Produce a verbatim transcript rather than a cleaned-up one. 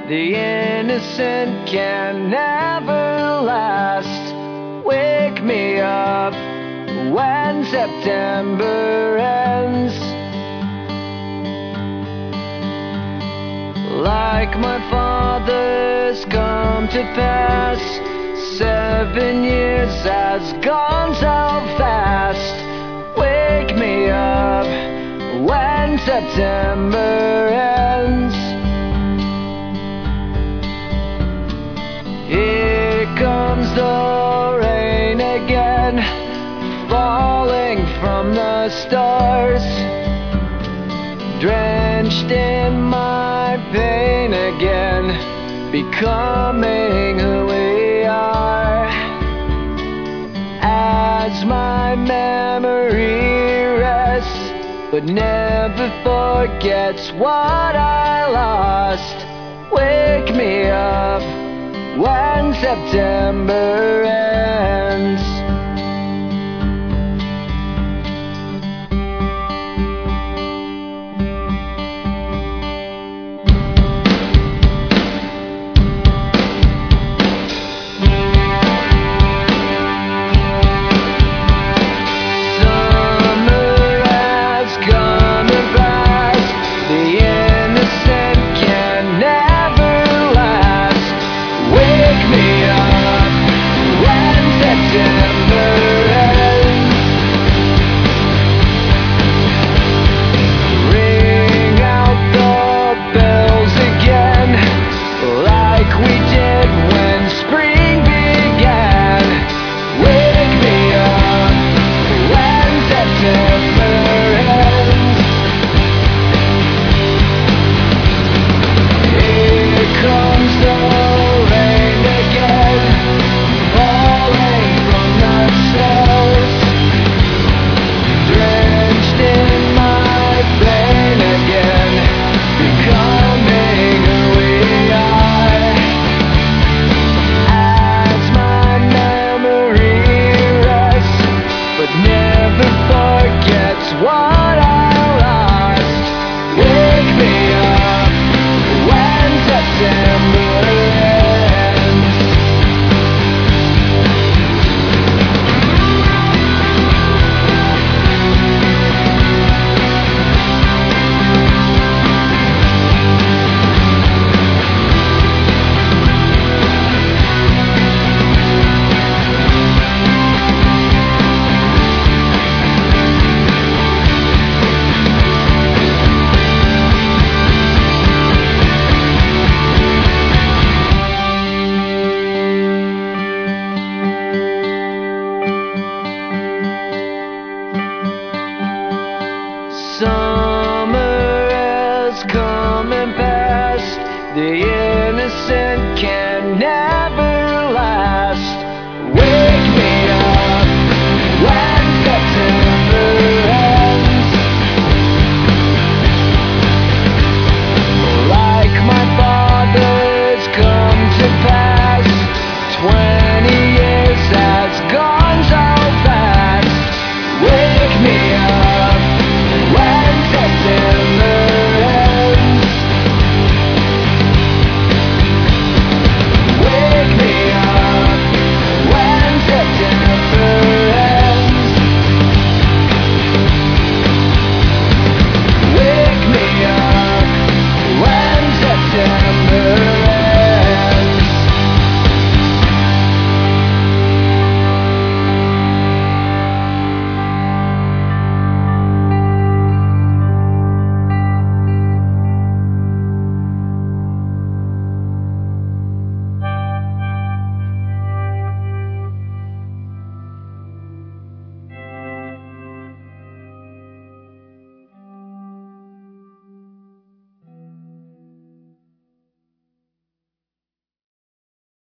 The innocent can never last. Wake me up when September ends. Like my father's come to pass, seven years has gone so fast. Wake me up when September ends. Here comes the rain again, falling from the stars, drenched in my pain again, becoming who we are. As my memory rests, but never forgets what I lost. Wake me up when September ends. We did.